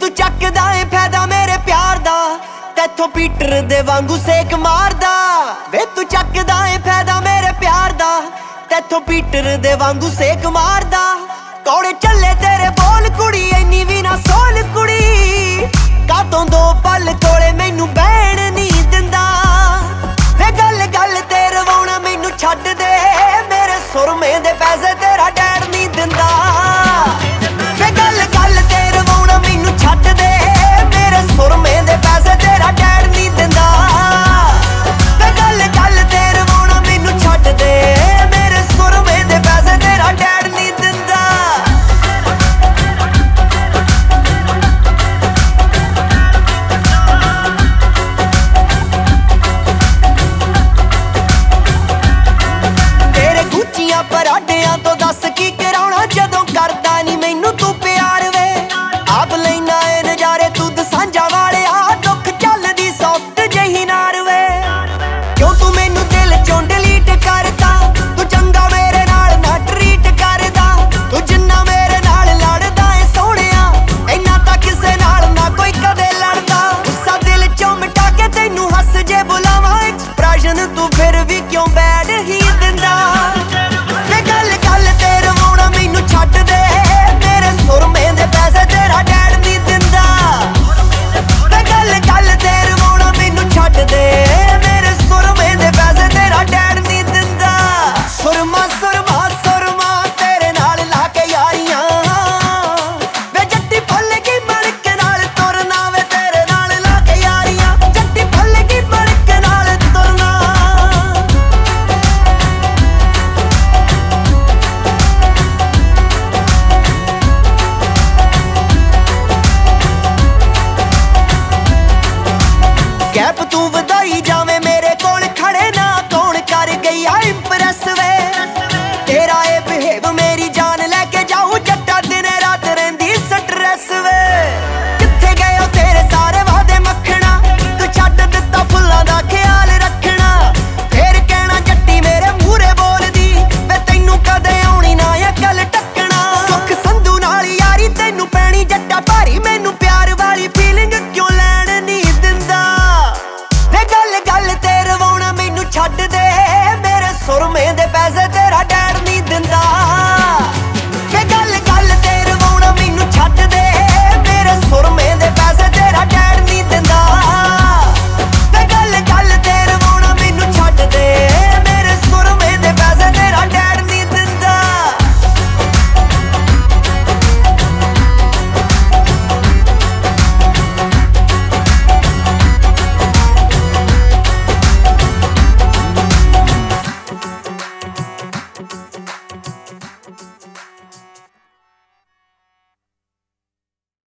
ਚੱਕਦਾ ਏ ਫਾਇਦਾ ਮੇਰੇ ਪਿਆਰ ਦਾ, ਤੈਥੋਂ ਪੀਟਰ ਦੇ ਵਾਂਗੂ ਸੇਕ ਮਾਰਦਾ। ਵੇ ਤੂੰ ਚੱਕਦਾ ਏ ਫਾਇਦਾ ਮੇਰੇ ਪਿਆਰ ਦਾ, ਤੈਥੋਂ ਪੀਟਰ ਦੇ ਵਾਂਗੂ ਸੇਕ ਮਾਰਦਾ। ਕੌੜੇ ਚੱਲੇ ਤੇਰੇ ਬੋਲ ਕੁੜੀ, ਇੰਨੀ ਵੀ ਨਾ ਸੋਲ ਕੁੜੀ, ਕਾਤੋਂ ਦੋ ਪਲ ਕੋਲੇ ਮੈਨੂੰ ਬਹਿਣ ਨਹੀਂ ਦਿੰਦਾ। ਵੇ ਗੱਲ ਗੱਲ ਤੇ ਰਵਾਉਣਾ ਮੈਨੂੰ ਛੱਡ ਦੇ, ਮੇਰੇ ਸੁਰਮੇ ਦੇ ਪੈਸੇ ਤੇਰਾ ਡੈਡ ਨਹੀਂ ਦਿੰਦਾ। ਵੇ ਗੱਲ ਗੱਲ ਤੇ ਰਵਾਉਣਾ ਮੈਨੂੰ ਛੱਡ ਦੇ, ਮੇਰੇ ਸੁਰਮੇ ਦੇ ਪੈਸੇ ਤੇਰਾ ਡੈਡ ਨਹੀਂ ਦਿੰਦਾ। ਵੇ ਗੱਲ ਗੱਲ ਤੇ ਰਵਾਉਣਾ ਮੈਨੂੰ ਛੱਡ ਦੇ, ਮੇਰੇ ਸੁਰਮੇ ਦੇ ਪੈਸੇ ਤੇਰਾ ਡੈਡ ਨਹੀਂ ਦਿੰਦਾ। ਤੇਰੇ ਗੁੱਚੀਆਂ ਪਰਾਡਿਆਂ ਤੋਂ ਦੱਸ ਕੀ ਕਰਾਉਣਾ, ਜਦੋਂ ਕਰਦਾ ਨਹੀਂ ਮੈਨੂੰ ਤੂੰ ਪਿਆਰ ਵੇ। ਆਪ ਲੈਣਾ ਏ ਨਜ਼ਾਰੇ ਤੂੰ ਦਸਾਂਝਾ ਵਾਲਿਆ, ਦੁੱਖ ਚੱਲਦੀ ਸੌਫਟ ਜਹੀ ਨਾਰ ਵੇ। ਕਿਉਂ ਤੂੰ ਮੈਨੂੰ ਦਿਲ ਚੋਂ ਡਿਲੀਟ ਕਰਦਾ, ਤੂੰ ਚੰਗਾ ਮੇਰੇ ਨਾਲ ਨਾ ਟਰੀਟ ਕਰਦਾ। ਤੂੰ ਜਿੰਨਾ ਮੇਰੇ ਨਾਲ ਲੜਦਾ ਏ ਸੋਹਣਿਆ, ਇੰਨਾ ਤਾਂ ਕਿਸੇ ਨਾਲ ਨਾ ਕੋਈ ਕਦੇ ਲੜਦਾ। ਗੁੱਸਾ ਦਿਲ ਚੋਂ ਮਿਟਾ ਕੇ ਤੈਨੂੰ ਹੱਸ ਜੇ ਬੁਲਾਵਾਂ, ਐਕਸਪ੍ਰੈਸ਼ਨ ਤੂੰ ਫਿਰ ਵੀ ਕਿਉਂ ਬੈਡ ਹੀ ਦਿੰਦਾ। ਵੇ ਗੱਲ ਗੱਲ ਤੇ ਰਵਾਉਣਾ ਮੈਨੂੰ ਛੱਡ ਦੇ, ਮੇਰੇ ਸੁਰਮੇ ਦੇ ਪੈਸੇ ਤੇਰਾ ਡੈਡ ਨਹੀਂ ਦਿੰਦਾ। ਵੇ ਗੱਲ ਗੱਲ ਤੇ ਰਵਾਉਣਾ ਮੈਨੂੰ ਛੱਡ ਦੇ, ਮੇਰੇ ਸੁਰਮੇ ਦੇ ਪੈਸੇ ਤੇਰਾ ਡੈਡ ਨਹੀਂ ਦਿੰਦਾ। ਸੁਰਮਾ ਸੁਰਮਾ ਸੁਰਮਾ ਤੇਰੇ ਨਾਲ ਲਾ ਕੇ ਯਾਰੀਆਂ, ਵੇ ਜੱਟੀ ਫੁੱਲ ਗਈ ਮਣਕ ਨਾਲ ਤੁਰਨਾ, ਵੇ ਤੇਰੇ ਨਾਲ ਲਾ ਕੇ ਯਾਰੀਆਂ, ਜੱਟੀ ਫੁੱਲ ਗਈ ਮਣਕ ਨਾਲ ਤੁਰਨਾ। ਕੈਪ ਤੂੰ ਵਧਾਈ ਜਾਵੇਂ